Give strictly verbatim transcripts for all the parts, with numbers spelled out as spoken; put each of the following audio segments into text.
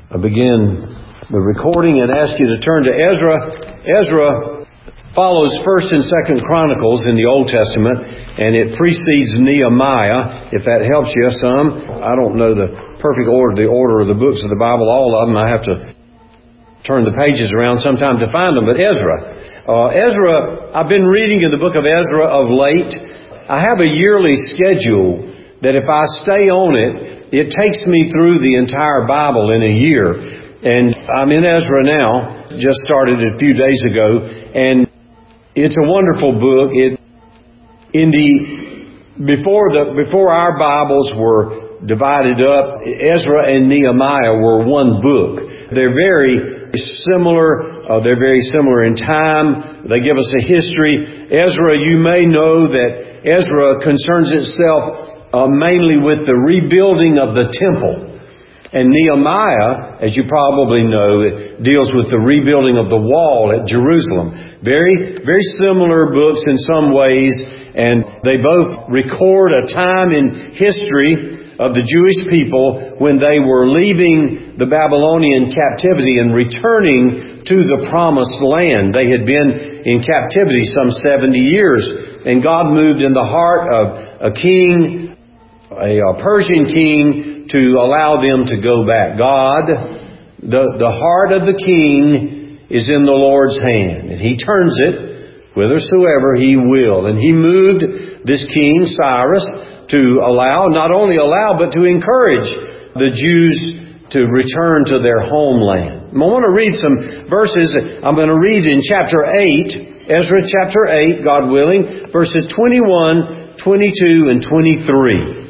I begin the recording and ask you to turn to Ezra. Ezra follows First and Second Chronicles in the Old Testament, and it precedes Nehemiah, if that helps you some. I don't know the perfect order, the order of the books of the Bible, all of them. I have to turn the pages around sometime to find them. But Ezra. Uh, Ezra, I've been reading in the book of Ezra of late. I have a yearly schedule that if I stay on it, it takes me through the entire Bible in a year. And I'm in Ezra now, just started a few days ago, and it's a wonderful book. It, in the, before the, before our Bibles were divided up, Ezra and Nehemiah were one book. They're very similar. Uh, they're very similar in time. They give us a history. Ezra, you may know that Ezra concerns itself uh, mainly with the rebuilding of the temple. And Nehemiah, as you probably know, it deals with the rebuilding of the wall at Jerusalem. Very, very similar books in some ways, and they both record a time in history of the Jewish people when they were leaving the Babylonian captivity and returning to the promised land. They had been in captivity some seventy years, and God moved in the heart of a king, a Persian king, to allow them to go back. God, the, the heart of the king is in the Lord's hand, and He turns it whithersoever He will. And He moved this king, Cyrus, to allow, not only allow, but to encourage the Jews to return to their homeland. I want to read some verses. I'm going to read in chapter eight, Ezra chapter eight, God willing, verses twenty-one, twenty-two, and twenty-three.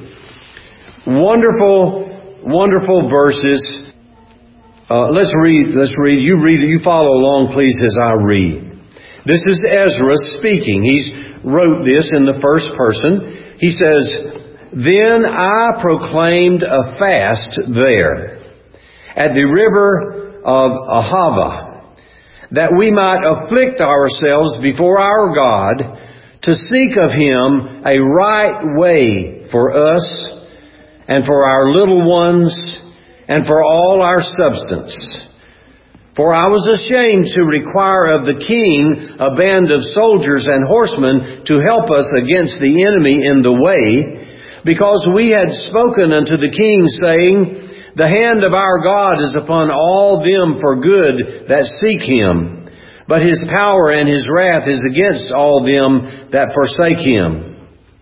Wonderful, wonderful verses. Uh, let's read, let's read. You read, you follow along, please, as I read. This is Ezra speaking. He's wrote this in the first person. He says, "Then I proclaimed a fast there at the river of Ahava, that we might afflict ourselves before our God to seek of Him a right way for us and for our little ones and for all our substance. For I was ashamed to require of the king a band of soldiers and horsemen to help us against the enemy in the way, because we had spoken unto the king, saying, The hand of our God is upon all them for good that seek Him, but His power and His wrath is against all them that forsake Him.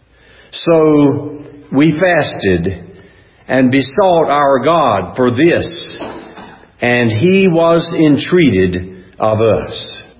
So we fasted and besought our God for this, and He was entreated of us."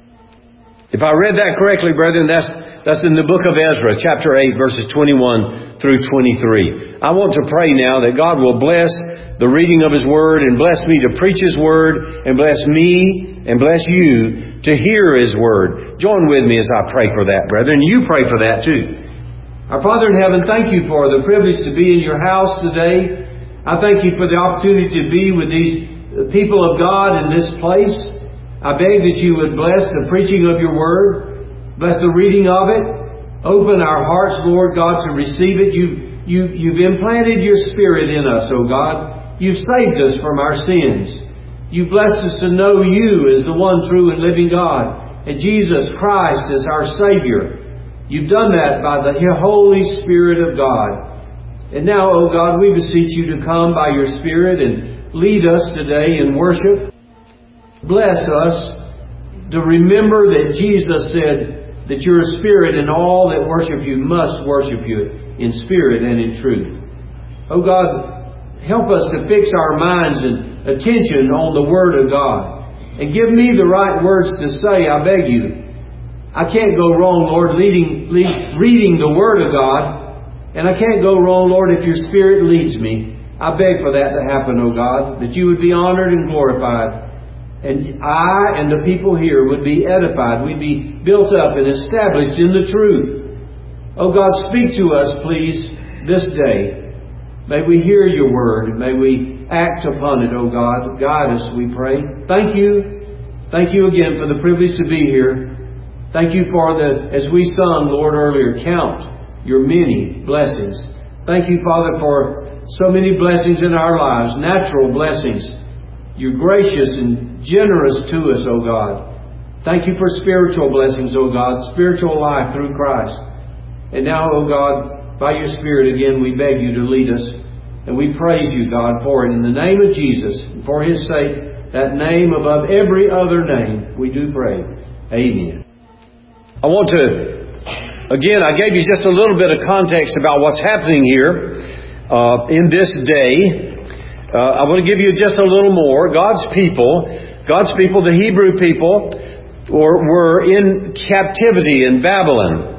If I read that correctly, brethren, that's that's in the book of Ezra, chapter eight, verses twenty-one through twenty-three. I want to pray now that God will bless the reading of His Word and bless me to preach His Word and bless me and bless you to hear His Word. Join with me as I pray for that, brethren. You pray for that too. Our Father in heaven, thank You for the privilege to be in Your house today. I thank You for the opportunity to be with these people of God in this place. I beg that You would bless the preaching of Your Word, bless the reading of it, open our hearts, Lord God, to receive it. You've, you, you've implanted Your Spirit in us, O God. You've saved us from our sins. You've blessed us to know You as the one true and living God, and Jesus Christ as our Savior. You've done that by the Holy Spirit of God. And now, O God, we beseech You to come by Your Spirit and lead us today in worship. Bless us to remember that Jesus said that You're a Spirit, and all that worship You must worship You in spirit and in truth. O God, help us to fix our minds and attention on the Word of God. And give me the right words to say, I beg You. I can't go wrong, Lord, leading, lead, reading the Word of God. And I can't go wrong, Lord, if Your Spirit leads me. I beg for that to happen, O God, that You would be honored and glorified. And I and the people here would be edified. We'd be built up and established in the truth. O God, speak to us, please, this day. May we hear Your Word. May we act upon it, O God. Guide us, we pray. Thank You. Thank You again for the privilege to be here. Thank You for the, as we sung, Lord, earlier, count Your many blessings. Thank You, Father, for so many blessings in our lives, natural blessings. You're gracious and generous to us, O God. Thank you for spiritual blessings, O God, spiritual life through Christ. And now, O God, by your Spirit again, we beg you to lead us. And we praise you, God, for it. In the name of Jesus, and for His sake, that name above every other name, we do pray. Amen. I want to, again, I gave you just a little bit of context about what's happening here uh, in this day. Uh, I want to give you just a little more. God's people, God's people, the Hebrew people, were, were in captivity in Babylon.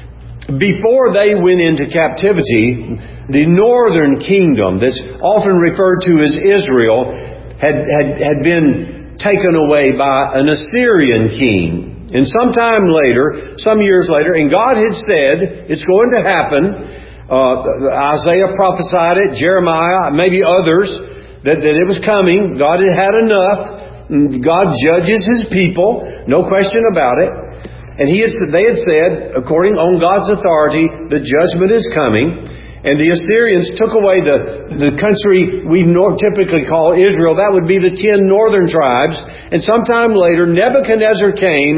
Before they went into captivity, the northern kingdom, that's often referred to as Israel, had, had, had been taken away by an Assyrian king. And sometime later, some years later, and God had said it's going to happen. Uh, Isaiah prophesied it, Jeremiah, maybe others, that, that it was coming. God had had enough. God judges His people, no question about it. And he has, they had said, according on God's authority, the judgment is coming. And the Assyrians took away the, the country we typically call Israel. That would be the ten northern tribes. And sometime later, Nebuchadnezzar came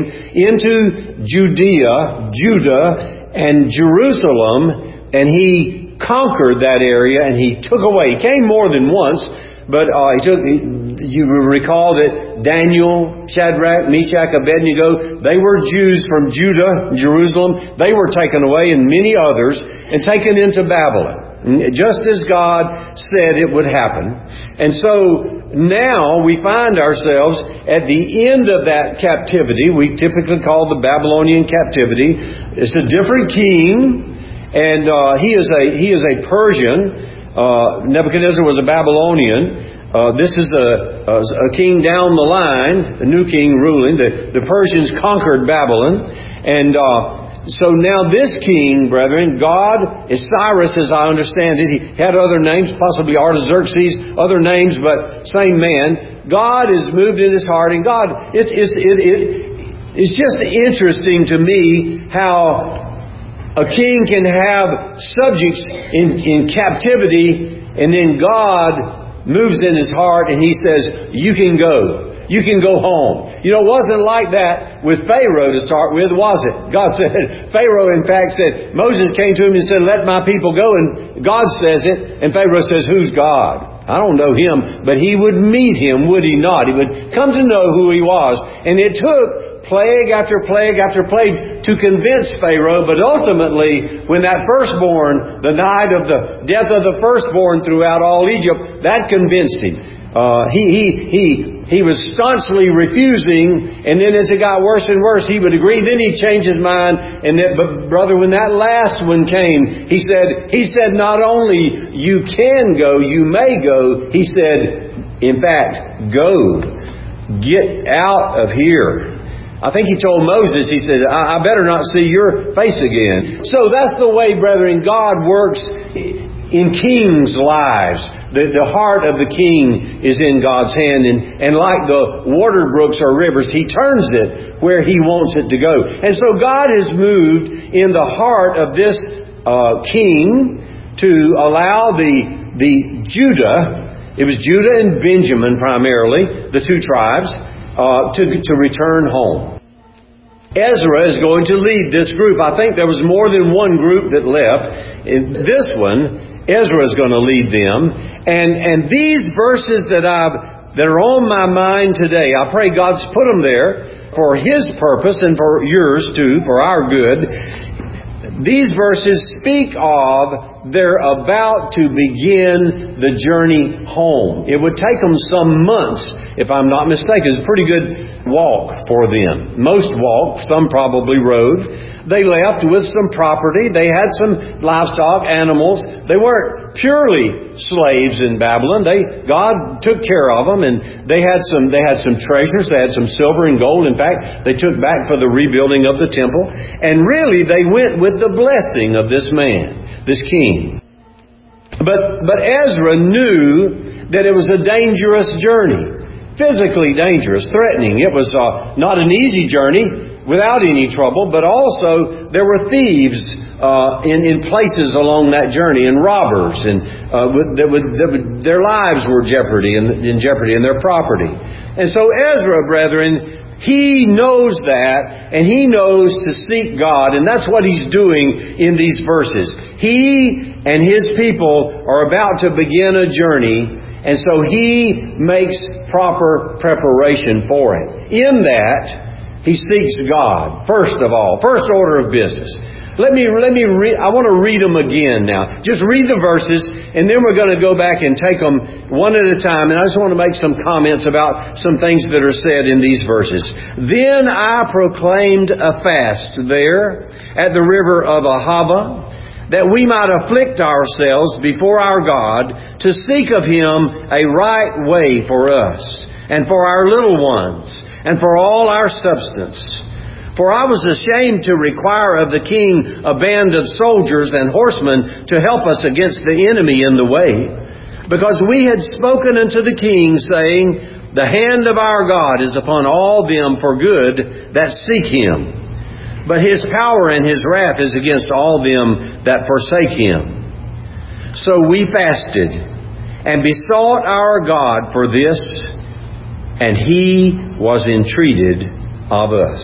into Judea, Judah, and Jerusalem, and he conquered that area, and he took away. He came more than once, but uh, he took. You recall that Daniel, Shadrach, Meshach, Abednego, they were Jews from Judah, Jerusalem. They were taken away, and many others, and taken into Babylon, just as God said it would happen. And so now we find ourselves at the end of that captivity. We typically call the Babylonian captivity. It's a different king, and uh, he is a he is a Persian. Uh, Nebuchadnezzar was a Babylonian. Uh, this is a, a, a king down the line, a new king ruling. The, the Persians conquered Babylon. And uh, so now this king, brethren, God is Cyrus, as I understand it. He had other names, possibly Artaxerxes, other names, but same man. God is moved in his heart. And God, it's, it's, it, it, it's just interesting to me how a king can have subjects in, in captivity, and then God moves in his heart and He says, you can go. You can go home. You know, it wasn't like that with Pharaoh to start with, was it? God said, Pharaoh in fact said, Moses came to him and said, let my people go. And God says it. And Pharaoh says, who's God? I don't know him. But he would meet him, would he not? He would come to know who he was. And it took plague after plague after plague to convince Pharaoh. But ultimately, when that firstborn, the night of the death of the firstborn throughout all Egypt, that convinced him. Uh, he, he, he, he was staunchly refusing, and then as it got worse and worse, he would agree. Then he changed his mind, and that, but brother, when that last one came, he said, he said, not only you can go, you may go. He said, in fact, go, get out of here. I think he told Moses, he said, I, I better not see your face again. So that's the way, brethren, God works in kings' lives. The, the heart of the king is in God's hand. And, and like the water brooks or rivers, He turns it where He wants it to go. And so God has moved in the heart of this uh, king to allow the, the Judah, it was Judah and Benjamin primarily, the two tribes, uh, to, to return home. Ezra is going to lead this group. I think there was more than one group that left. In this one, Ezra is going to lead them. And and these verses that I've that are on my mind today, I pray God's put them there for His purpose and for yours too, for our good. These verses speak of they're about to begin the journey home. It would take them some months, if I'm not mistaken. It's a pretty good walk for them. Most walked, some probably rode. They left with some property. They had some livestock, animals. They weren't purely slaves in Babylon. They God took care of them, and they had some they had some treasures. They had some silver and gold. In fact, they took back for the rebuilding of the temple. And really, they went with the blessing of this man, this king. But but Ezra knew that it was a dangerous journey, physically dangerous, threatening. It was uh, not an easy journey without any trouble, but also there were thieves uh, in, in places along that journey, and robbers, and uh, that would, that would, their lives were jeopardy in, in jeopardy, and their property. And so Ezra, brethren, he knows that, and he knows to seek God, and that's what he's doing in these verses. He and his people are about to begin a journey, and so he makes proper preparation for it. In that, he seeks God, first of all, first order of business. Let me, let me read, I want to read them again now. Just read the verses, and then we're going to go back and take them one at a time. And I just want to make some comments about some things that are said in these verses. Then I proclaimed a fast there at the river of Ahava, that we might afflict ourselves before our God, to seek of Him a right way for us, and for our little ones, and for all our substance. For I was ashamed to require of the king a band of soldiers and horsemen to help us against the enemy in the way, because we had spoken unto the king, saying, the hand of our God is upon all them for good that seek Him. But His power and His wrath is against all them that forsake Him. So we fasted and besought our God for this, and He was entreated of us.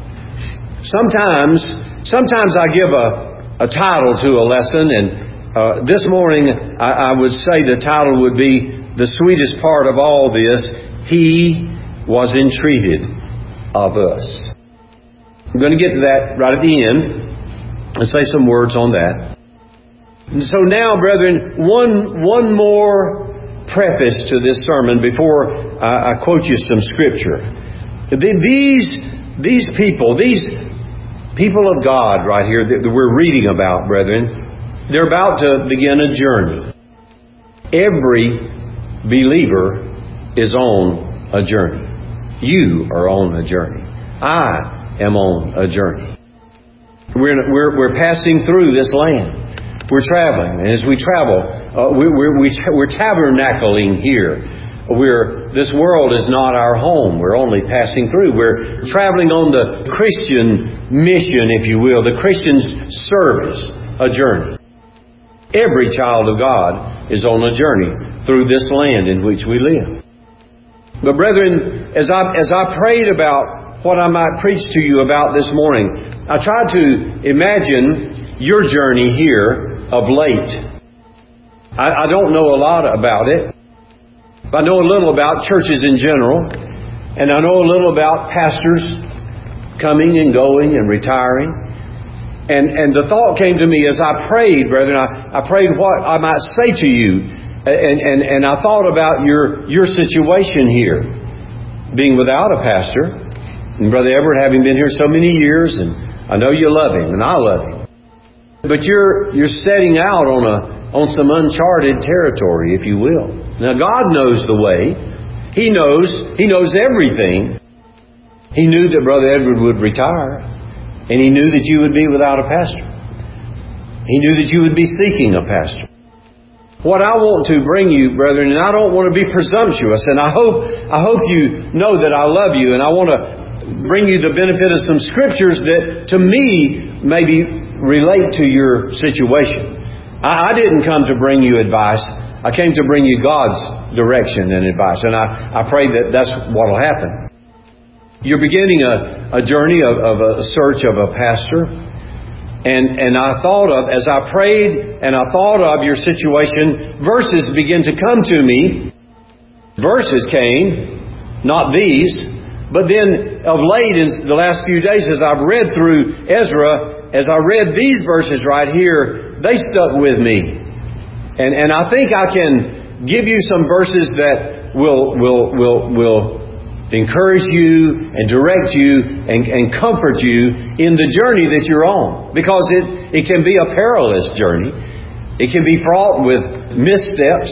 Sometimes, sometimes I give a, a title to a lesson, and uh, this morning I, I would say the title would be the sweetest part of all this. He was entreated of us. I'm going to get to that right at the end and say some words on that. And so now, brethren, one one more preface to this sermon before I, I quote you some scripture. These these people, these people of God right here that we're reading about, brethren, they're about to begin a journey. Every believer is on a journey. You are on a journey. I am on a journey. We're, we're, we're passing through this land. We're traveling. And as we travel, uh, we, we're, we, we're tabernacling here. We're, this world is not our home. We're only passing through. We're traveling on the Christian mission, if you will, the Christian service, a journey. Every child of God is on a journey through this land in which we live. But brethren, as I, as I prayed about what I might preach to you about this morning, I tried to imagine your journey here of late. I, I don't know a lot about it. I know a little about churches in general, and I know a little about pastors coming and going and retiring. And and the thought came to me as I prayed, brethren, I, I prayed what I might say to you. And, and, and I thought about your, your situation here, being without a pastor. And Brother Edward, having been here so many years, and I know you love him, and I love him. But you're you're setting out on a on some uncharted territory, if you will. Now, God knows the way. He knows He knows everything. He knew that Brother Edward would retire, and He knew that you would be without a pastor. He knew that you would be seeking a pastor. What I want to bring you, brethren, and I don't want to be presumptuous, and I hope I hope you know that I love you, and I want to bring you the benefit of some scriptures that, to me, maybe relate to your situation. I, I didn't come to bring you advice. I came to bring you God's direction and advice, and I, I pray that that's what will happen. You're beginning a, a journey of, of a search of a pastor. And and I thought of, as I prayed and I thought of your situation, verses began to come to me. Verses came, not these. But then of late, in the last few days, as I've read through Ezra, as I read these verses right here, they stuck with me. And and I think I can give you some verses that will will will will encourage you and direct you and, and comfort you in the journey that you're on. Because it, it can be a perilous journey. It can be fraught with missteps.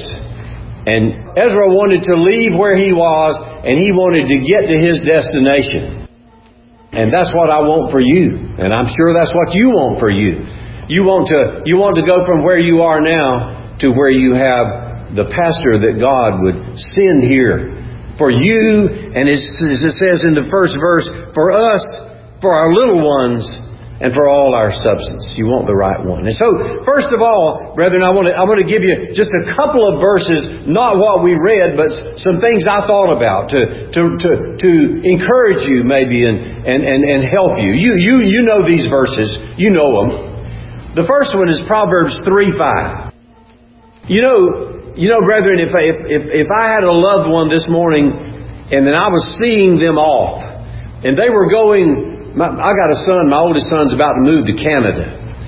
And Ezra wanted to leave where he was, and he wanted to get to his destination. And that's what I want for you. And I'm sure that's what you want for you. You want to, you want to go from where you are now to where you have the pastor that God would send here for you, and as it says in the first verse, for us, for our little ones, and for all our substance. You want the right one. And so, first of all, brethren, I want to, I want to give you just a couple of verses, not what we read, but some things I thought about to, to, to, to encourage you maybe and, and, and, and help you. You, you, you know these verses. You know them. The first one is Proverbs three five. You know, you know, brethren, if I, if, if, if I had a loved one this morning and then I was seeing them off and they were going, My, I got a son, my oldest son's about to move to Canada.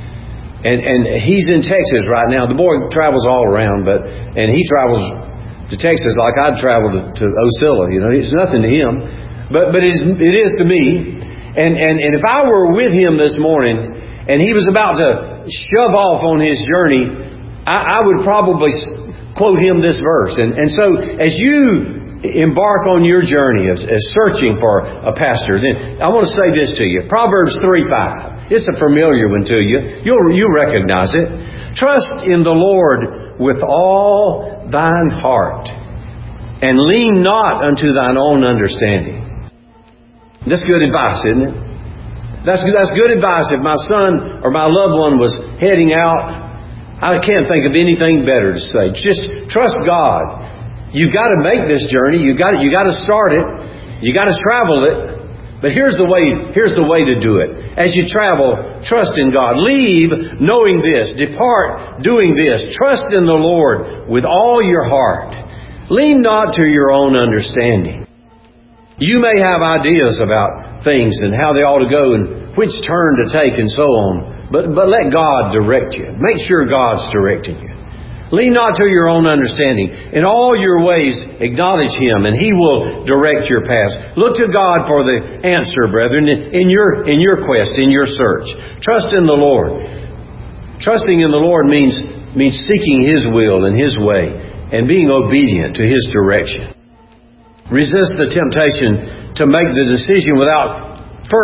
And and he's in Texas right now. The boy travels all around, but and he travels to Texas like I'd travel to, to Ocilla. You know, it's nothing to him. But but it is, it is to me. And, and, and if I were with him this morning and he was about to shove off on his journey, I, I would probably quote him this verse. And, and so as you embark on your journey as, as searching for a pastor, then I want to say this to you. Proverbs three five. It's a familiar one to you. You'll, you recognize it. Trust in the Lord with all thine heart, and lean not unto thine own understanding. That's good advice, isn't it? That's, that's good advice. If my son or my loved one was heading out, I can't think of anything better to say. Just trust God. You've got to make this journey. You've got to, you got to start it. You got to travel it. But here's the way, here's the way to do it. As you travel, trust in God. Leave knowing this. Depart doing this. Trust in the Lord with all your heart. Lean not to your own understanding. You may have ideas about things and how they ought to go and which turn to take and so on. But, but let God direct you. Make sure God's directing you. Lean not to your own understanding. In all your ways, acknowledge Him, and He will direct your paths. Look to God for the answer, brethren, in your, in your quest, in your search. Trust in the Lord. Trusting in the Lord means, means seeking His will and His way and being obedient to His direction. Resist the temptation to make the decision without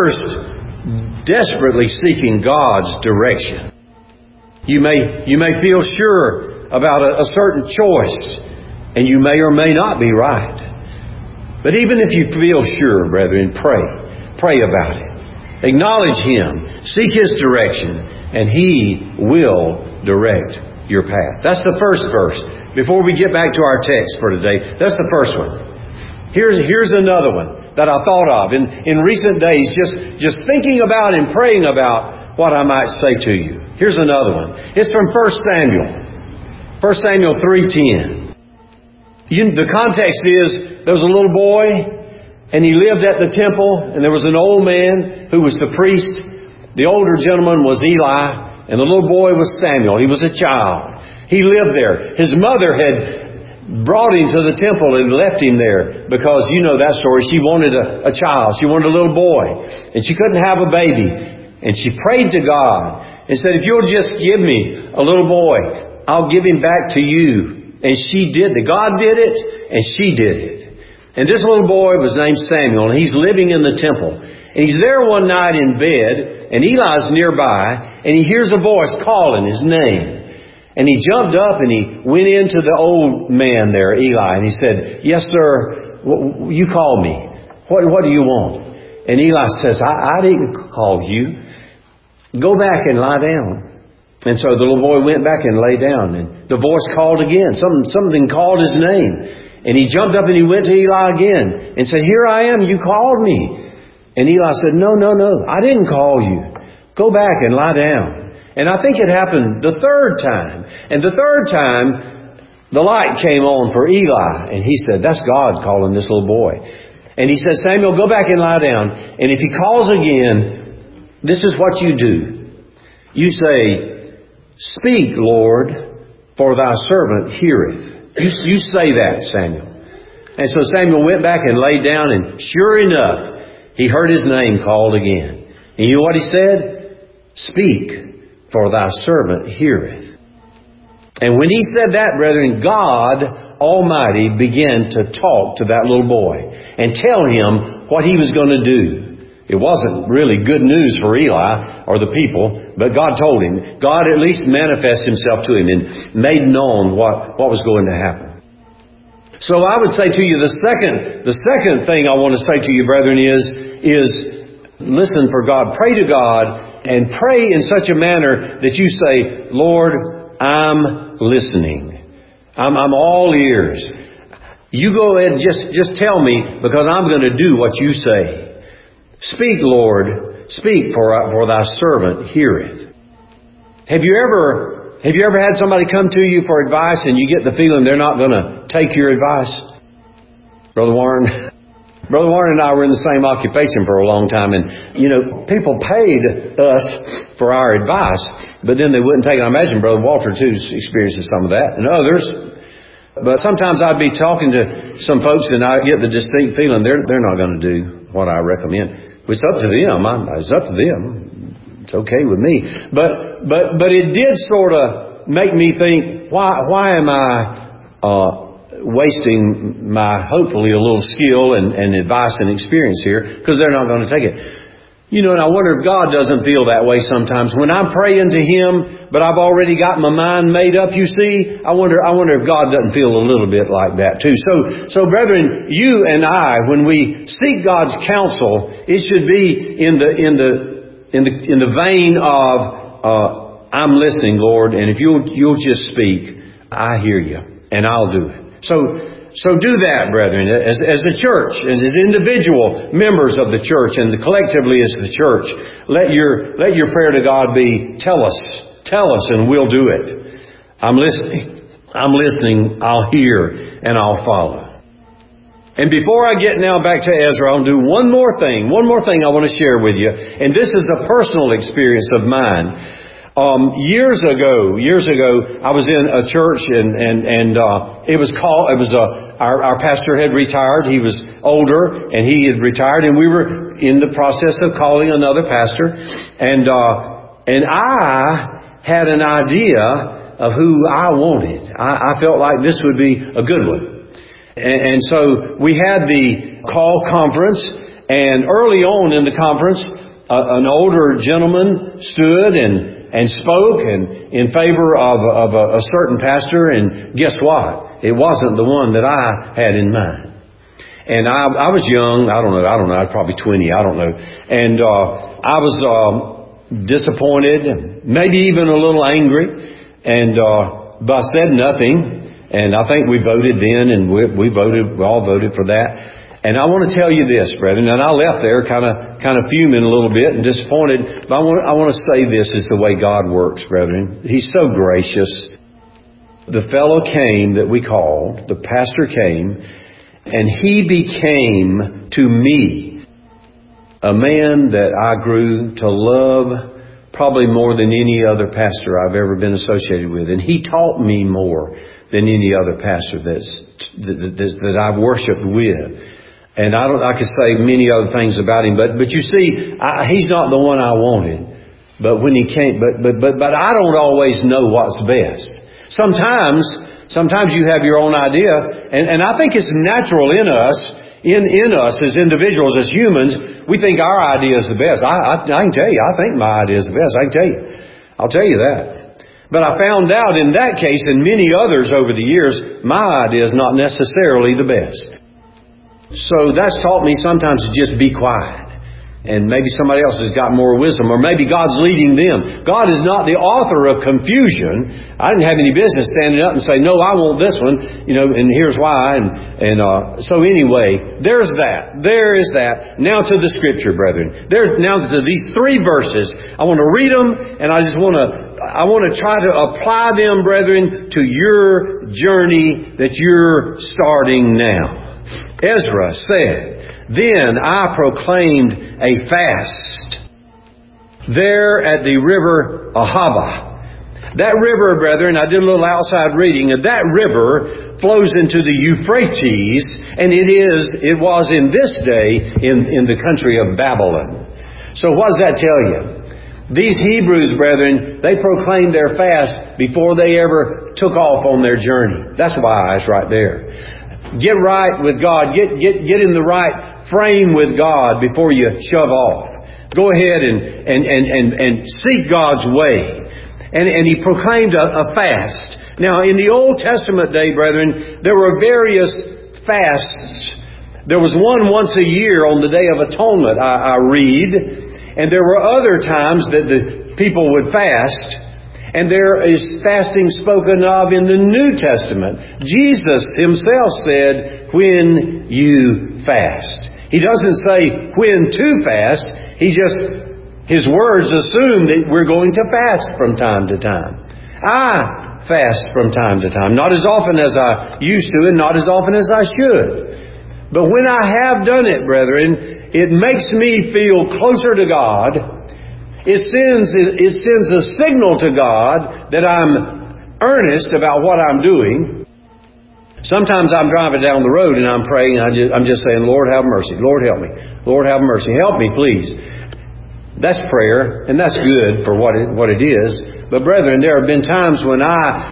first desperately seeking God's direction. You may, you may feel sure about a, a certain choice, and you may or may not be right. But even if you feel sure, brethren, pray. Pray about it. Acknowledge Him. Seek His direction, and He will direct your path. That's the first verse. Before we get back to our text for today, that's the first one. Here's, here's another one that I thought of in, in recent days, just, just thinking about and praying about what I might say to you. Here's another one. It's from First Samuel. First Samuel three ten. You, the context is, there was a little boy, and he lived at the temple, and there was an old man who was the priest. The older gentleman was Eli, and the little boy was Samuel. He was a child. He lived there. His mother had brought him to the temple and left him there because, you know that story, she wanted a, a child. She wanted a little boy, and she couldn't have a baby. And she prayed to God and said, if you'll just give me a little boy, I'll give him back to you. And she did it. God did it, and she did it. And this little boy was named Samuel, and he's living in the temple. And he's there one night in bed, and Eli's nearby, and he hears a voice calling his name. And he jumped up and he went into the old man there, Eli, and he said, yes, sir, you called me. What, what do you want? And Eli says, I, I didn't call you. Go back and lie down. And so the little boy went back and lay down, and the voice called again. Something, something called his name. And he jumped up and he went to Eli again and said, here I am, you called me. And Eli said, no, no, no, I didn't call you. Go back and lie down. And I think it happened the third time. And the third time, the light came on for Eli. And he said, that's God calling this little boy. And he said, Samuel, go back and lie down. And if he calls again, this is what you do. You say, speak, Lord, for thy servant heareth. You, you say that, Samuel. And so Samuel went back and lay down, and sure enough, he heard his name called again. And you know what he said? Speak, for thy servant heareth. And when he said that, brethren, God Almighty began to talk to that little boy and tell him what He was going to do. It wasn't really good news for Eli or the people, but God told him. God at least manifested Himself to him and made known what, what was going to happen. So I would say to you, the second, the second thing I want to say to you, brethren, is, is listen for God. Pray to God and pray in such a manner that you say, Lord, I'm listening. I'm, I'm all ears. You go ahead and just, just tell me, because I'm going to do what you say. Speak, Lord, speak, for, for thy servant heareth. Have you ever, have you ever had somebody come to you for advice and you get the feeling they're not going to take your advice? Brother Warren, Brother Warren and I were in the same occupation for a long time, and, you know, people paid us for our advice, but then they wouldn't take it. I imagine Brother Walter, too, experiences some of that, and others. But sometimes I'd be talking to some folks, and I get the distinct feeling they're they're not going to do what I recommend. It's up to them. I, it's up to them. It's okay with me. But but but it did sort of make me think, why why am I uh, wasting my hopefully a little skill and, and advice and experience here, because they're not going to take it. You know, and I wonder if God doesn't feel that way sometimes. When I'm praying to Him, but I've already got my mind made up, you see, I wonder I wonder if God doesn't feel a little bit like that too. So, so brethren, you and I, when we seek God's counsel, it should be in the in the in the in the vein of uh, I'm listening, Lord, and if you'll you'll just speak, I hear you, and I'll do it. So. So do that, brethren, as, as the church, as, as individual members of the church, and collectively as the church. Let your, let your prayer to God be, tell us, tell us, and we'll do it. I'm listening, I'm listening, I'll hear, and I'll follow. And before I get now back to Ezra, I'll do one more thing, one more thing I want to share with you. And this is a personal experience of mine. Um, years ago, years ago, I was in a church, and and and uh, it was called. It was uh, our our pastor had retired. He was older, and he had retired, and we were in the process of calling another pastor, and uh, and I had an idea of who I wanted. I, I felt like this would be a good one, and, and so we had the call conference, and early on in the conference, uh, an older gentleman stood and. And spoke and in favor of, of a, a certain pastor, and guess what? It wasn't the one that I had in mind. And I, I was young. I don't know. I don't know. I was probably twenty. I don't know. And uh, I was uh, disappointed, maybe even a little angry. And uh, but I said nothing. And I think we voted then, and we, we voted. We all voted for that. And I want to tell you this, brethren, and I left there kind of kind of fuming a little bit and disappointed, but I want, I want to say this is the way God works, brethren. He's so gracious. The fellow came that we called, the pastor came, and he became to me a man that I grew to love probably more than any other pastor I've ever been associated with. And he taught me more than any other pastor that's, that, that, that I've worshiped with. And I don't, I could say many other things about him, but, but you see, I, he's not the one I wanted. But when he came, but, but, but, but I don't always know what's best. Sometimes, sometimes you have your own idea, and, and I think it's natural in us, in, in us as individuals, as humans, we think our idea is the best. I, I, I can tell you, I think my idea is the best. I can tell you. I'll tell you that. But I found out in that case, and many others over the years, my idea is not necessarily the best. So that's taught me sometimes to just be quiet. And maybe somebody else has got more wisdom, or maybe God's leading them. God is not the author of confusion. I didn't have any business standing up and say, no, I want this one, you know, and here's why. And, and uh, so anyway, there's that. There is that. Now to the Scripture, brethren. There, now to these three verses. I want to read them, and I just want to, I want to try to apply them, brethren, to your journey that you're starting now. Ezra said, then I proclaimed a fast there at the river Ahava. That river, brethren, I did a little outside reading, and that river flows into the Euphrates, and it is, it was in this day in, in the country of Babylon. So what does that tell you? These Hebrews, brethren, they proclaimed their fast before they ever took off on their journey. That's why it's right there. Get right with God. Get get get in the right frame with God before you shove off. Go ahead and and and and, and seek God's way. And and he proclaimed a, a fast. Now, in the Old Testament day, brethren, there were various fasts. There was one once a year on the Day of Atonement, I, I read. And there were other times that the people would fast. And there is fasting spoken of in the New Testament. Jesus Himself said, when you fast. He doesn't say when to fast. He just, His words assume that we're going to fast from time to time. I fast from time to time. Not as often as I used to and not as often as I should. But when I have done it, brethren, it makes me feel closer to God. It sends, it sends a signal to God that I'm earnest about what I'm doing. Sometimes I'm driving down the road and I'm praying and I just, I'm just saying, Lord, have mercy. Lord, help me. Lord, have mercy. Help me, please. That's prayer, and that's good for what it, what it is. But brethren, there have been times when I,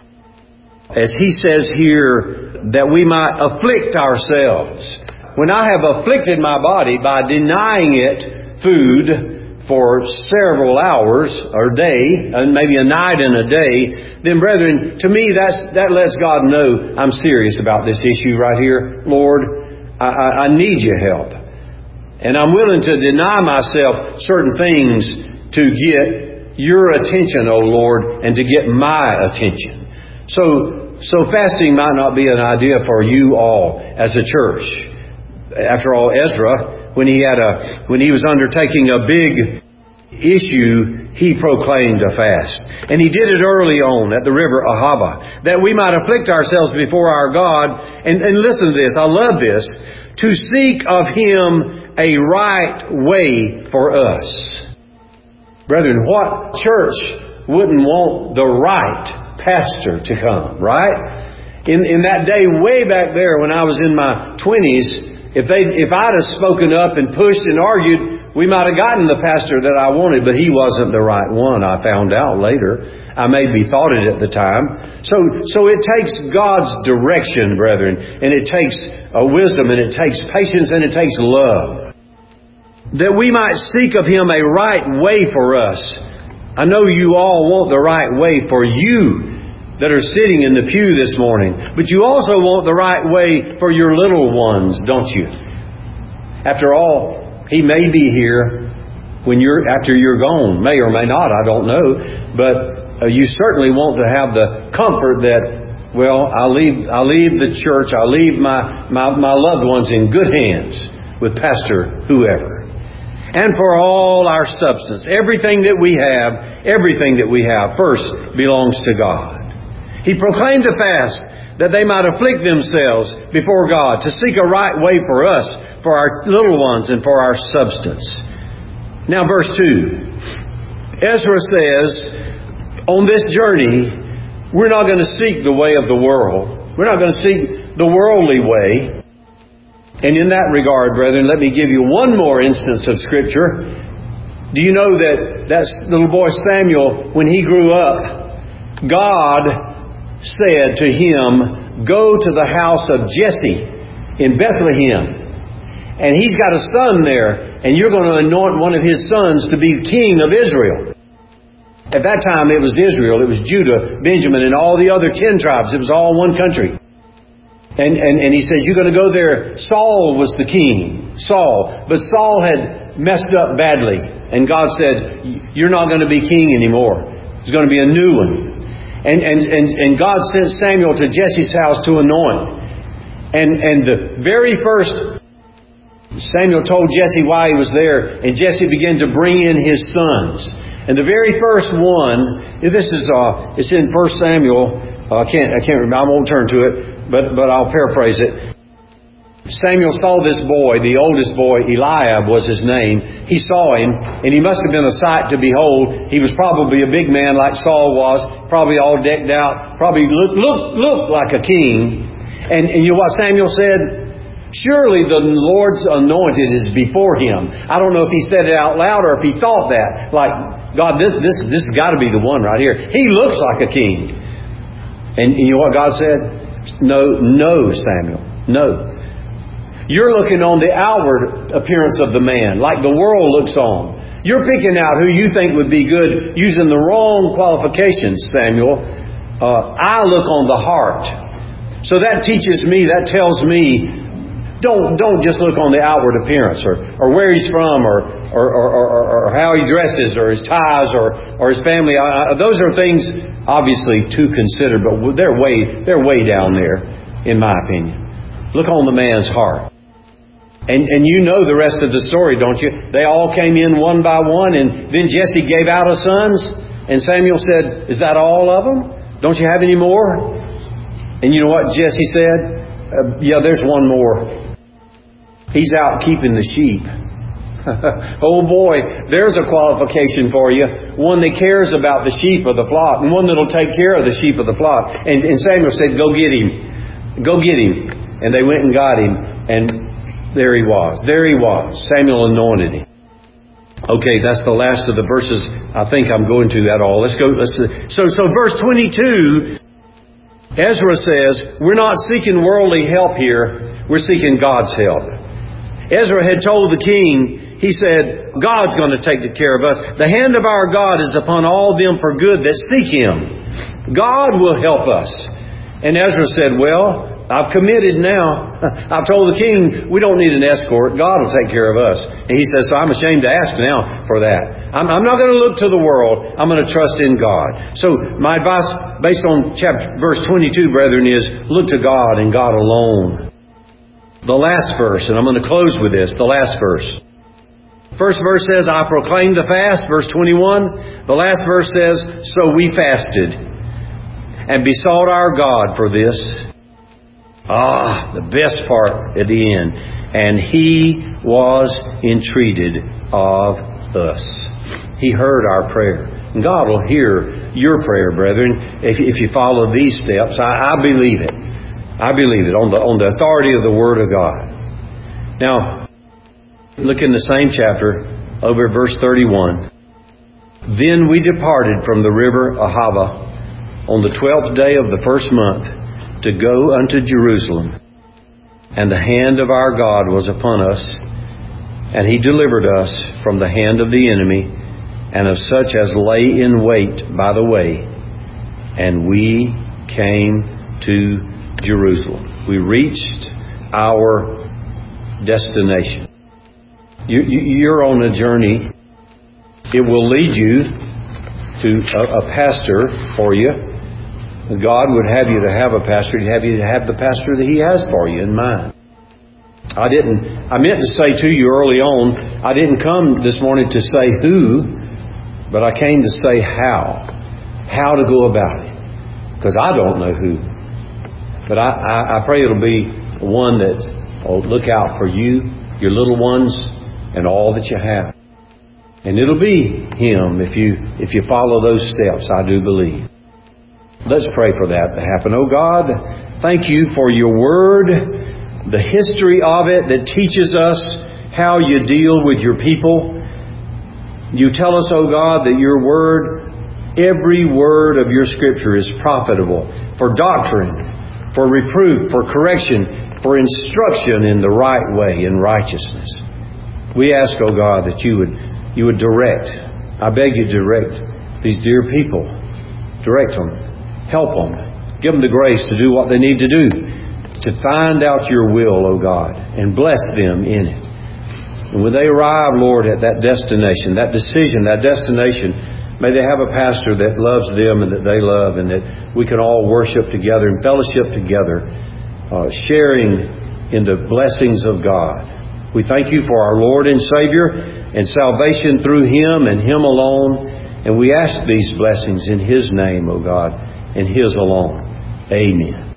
as He says here, that we might afflict ourselves. When I have afflicted my body by denying it food for several hours or day, and maybe a night and a day, then brethren, to me that's, that lets God know I'm serious about this issue right here. Lord, I, I, I need Your help. And I'm willing to deny myself certain things to get Your attention, O Lord, and to get my attention. So, so fasting might not be an idea for you all as a church. After all, Ezra, when he had a, when he was undertaking a big issue, he proclaimed a fast. And he did it early on at the river Ahava, that we might afflict ourselves before our God. And, and listen to this, I love this, to seek of Him a right way for us. Brethren, what church wouldn't want the right pastor to come, right? In, in that day way back there when I was in my twenties, If they, if I'd have spoken up and pushed and argued, we might have gotten the pastor that I wanted, but he wasn't the right one. I found out later. I maybe thought it at the time. So, so it takes God's direction, brethren, and it takes a wisdom, and it takes patience, and it takes love, that we might seek of Him a right way for us. I know you all want the right way for you that are sitting in the pew this morning. But you also want the right way for your little ones, don't you? After all, He may be here when you're after you're gone. May or may not, I don't know. But uh, you certainly want to have the comfort that, well, I'll leave I'll leave the church, I'll leave my, my, my loved ones in good hands with Pastor whoever. And for all our substance, everything that we have, everything that we have first belongs to God. He proclaimed a fast that they might afflict themselves before God, to seek a right way for us, for our little ones, and for our substance. Now, verse two. Ezra says, on this journey, we're not going to seek the way of the world. We're not going to seek the worldly way. And in that regard, brethren, let me give you one more instance of Scripture. Do you know that that little boy Samuel, when he grew up, God said to him, go to the house of Jesse in Bethlehem. And he's got a son there, and you're going to anoint one of his sons to be king of Israel. At that time it was Israel, it was Judah, Benjamin, and all the other ten tribes. It was all one country. And, and, and he said, you're going to go there. Saul was the king, Saul. But Saul had messed up badly. And God said, you're not going to be king anymore. There's going to be a new one. And, and, and, and God sent Samuel to Jesse's house to anoint. And, and the very first, Samuel told Jesse why he was there. And Jesse began to bring in his sons. And the very first one, this is uh, it's in First Samuel. Uh, I can't I can't remember. I won't turn to it, but but I'll paraphrase it. Samuel saw this boy, the oldest boy, Eliab was his name. He saw him, and he must have been a sight to behold. He was probably a big man like Saul was, probably all decked out, probably looked look, look like a king. And, and you know what Samuel said? Surely the Lord's anointed is before him. I don't know if he said it out loud or if he thought that. Like, God, this this, this has got to be the one right here. He looks like a king. And, and you know what God said? No, no, Samuel, no. You're looking on the outward appearance of the man, like the world looks on. You're picking out who you think would be good using the wrong qualifications, Samuel. Uh, I look on the heart. So that teaches me, that tells me Don't don't just look on the outward appearance, or, or where he's from, or or, or, or or how he dresses, or his ties, or or his family. Uh, those are things obviously to consider, but they're way they're way down there, in my opinion. Look on the man's heart. And and you know the rest of the story, don't you? They all came in one by one, and then Jesse gave out his sons, and Samuel said, "Is that all of them? Don't you have any more?" And you know what Jesse said? Uh, yeah, there's one more. He's out keeping the sheep. Oh boy, there's a qualification for you. One that cares about the sheep of the flock, and one that'll take care of the sheep of the flock. And, and Samuel said, "Go get him. Go get him." And they went and got him, and there he was. There he was. Samuel anointed him. Okay, that's the last of the verses I think I'm going to at all. Let's go. Let's so so verse twenty-two. Ezra says, we're not seeking worldly help here. We're seeking God's help. Ezra had told the king, he said, God's going to take care of us. The hand of our God is upon all them for good that seek Him. God will help us. And Ezra said, well, I've committed now. I've told the king, we don't need an escort. God will take care of us. And he says, so I'm ashamed to ask now for that. I'm, I'm not going to look to the world. I'm going to trust in God. So my advice, based on chapter verse twenty-two, brethren, is look to God and God alone. The last verse, and I'm going to close with this, the last verse. First verse says, I proclaimed the fast, verse twenty-one. The last verse says, so we fasted and besought our God for this. Ah, the best part at the end. And He was entreated of us. He heard our prayer. And God will hear your prayer, brethren, if, if you follow these steps. I, I believe it. I believe it on the on the authority of the Word of God. Now, look in the same chapter, over verse thirty-one. Then we departed from the river Ahava on the twelfth day of the first month to go unto Jerusalem. And the hand of our God was upon us, and He delivered us from the hand of the enemy, and of such as lay in wait by the way. And we came to Jerusalem. We reached our destination. You, you, you're on a journey. It will lead you to a, a pastor for you. God would have you to have a pastor. He'd have you to have the pastor that He has for you in mind. I didn't, I meant to say to you early on, I didn't come this morning to say who, but I came to say how. How to go about it. Because I don't know who. But I, I, I pray it'll be one that will look out for you, your little ones, and all that you have. And it'll be Him if you, if you follow those steps, I do believe. Let's pray for that to happen. Oh God, thank You for Your Word, the history of it that teaches us how You deal with Your people. You tell us, oh God, that Your Word, every word of Your Scripture is profitable for doctrine, for reproof, for correction, for instruction in the right way, in righteousness. We ask, oh God, that You would, You would direct, I beg You direct these dear people. Direct them. Help them. Give them the grace to do what they need to do to find out Your will, O God, and bless them in it. And when they arrive, Lord, at that destination, that decision, that destination, may they have a pastor that loves them and that they love, and that we can all worship together and fellowship together, uh, sharing in the blessings of God. We thank You for our Lord and Savior and salvation through Him and Him alone. And we ask these blessings in His name, O God, and His alone. Amen.